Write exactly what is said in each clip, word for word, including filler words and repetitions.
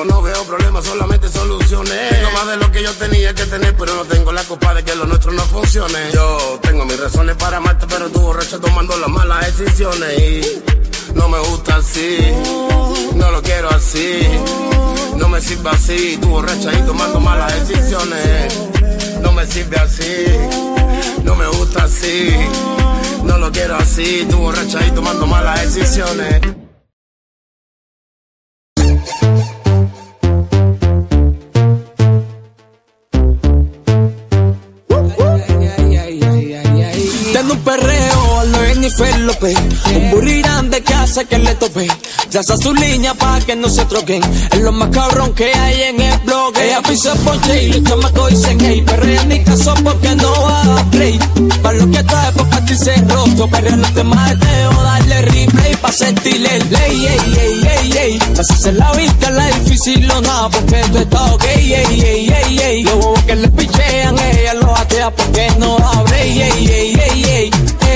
no veo problemas, solamente soluciones. Tengo más de lo que yo tenía que tener, pero no tengo la culpa de que lo nuestro no funcione. Yo tengo mis razones para amarte, pero tú borracha tomando las malas decisiones. Y no me gusta así, no lo quiero así, no me sirve así. Tú borracha y tomando malas decisiones. No me sirve así, no me gusta así, no lo quiero así. Tú borracha y tomando malas decisiones. Dando un perreo a lo Jennifer López, un burri grande que hace que le tope. Traza su línea pa' que no se troquen. Es lo más cabrón que hay en el blog. Ella pisa el ponche y los chamacos dicen hey, perrea en mi caso porque no va a play. Para lo que esta época te se roto, perrea los temas de Teo, darle replay pa' sentirle el ley, ey, ey, ey, ey. Pasarse la vista la difícil o nada porque tú estás ok, ey, ey, ey, ey. Los bobos que le pichean, ella los atea porque no abre, ey, ey, ey, ey, ey.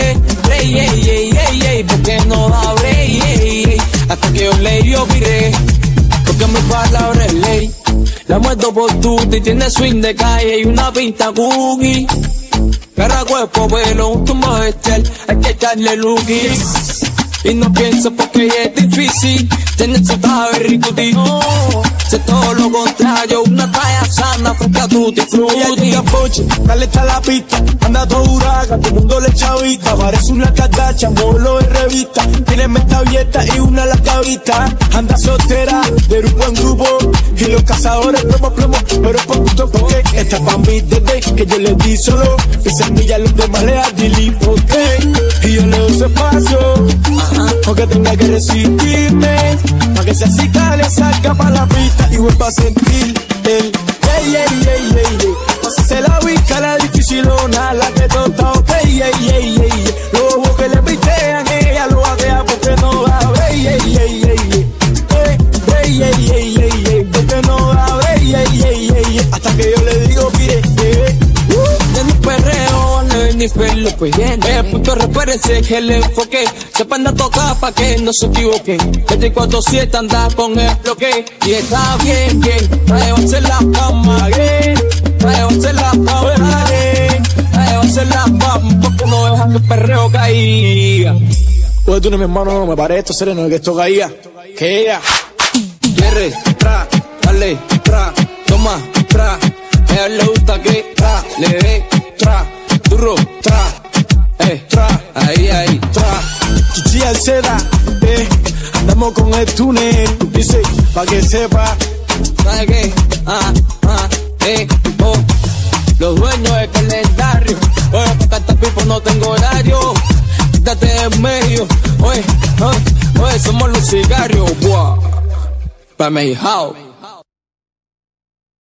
Ey, ey, ey, ey, ey, porque no abre, ey, ey, ey. Hasta que yo leí, yo viré, porque mi palabra es ley. La muerto por tutti y tiene swing de calle y una pinta cookie. Cara, cuerpo, pelo, un tumbo bestial, hay que echarle lookies. Y no pienso porque es difícil tener su tabe rico, tío. Sé todo lo contrario, una talla sana, fruta tutti frutti. Ella llega poche, dale está la pista, anda todo huraca, todo el mundo le chavita. Parece una cardacha, modelo de revista, tiene mente abierta y una la cabita. Anda soltera, de grupo en grupo, y los cazadores plomo, plomo, pero por gusto porque esta pa' mí desde que yo le di solo. Mi semilla los demás le da delete, ok, y yo le doy su espacio, aunque tenga que resistirme, pa' que se así le saca pa' la pista y vuelva a sentir el ey, ey, ey, ey, ey. Pásase la ubica, la dificilona, la que tota, ok, ey, ey, ey, ey. Los ojos que le pichean, ella lo atea porque no abre, ey, ey, ey, ey, ey, ey, ey, ey, ey, ey, porque no abre, ey, ey, ey, ey, hasta que yo le digo, mire, eh. De mi perreo, no es ni pelo, pues bien. El punto recuérdense que el enfoque sepa andar a tocar pa' que no se equivoquen. veinticuatro siete anda con el bloque y está bien, bien. Tráiganse la cama, bien. Tráiganse la cama, bien. Tráiganse la cama, porque no dejan que el perreo caiga. Pues tú no, mi hermano, no me parece esto sereno que esto caía. Que ella Quiere, tra, dale, tra, toma, tra. A ella le gusta que tra, le dé, tra, duro, tra, eh, tra, ahí, ahí, tra. Chichi al seda, eh, andamos con el túnel, dice, pa' que sepa. ¿Sabe qué? Ah, ah, eh, oh. Los dueños del calendario, oye, pa' cantar pipo no tengo horario. Quítate en medio, oye, oye, oye, somos los cigarios, buah. Pa' mi house.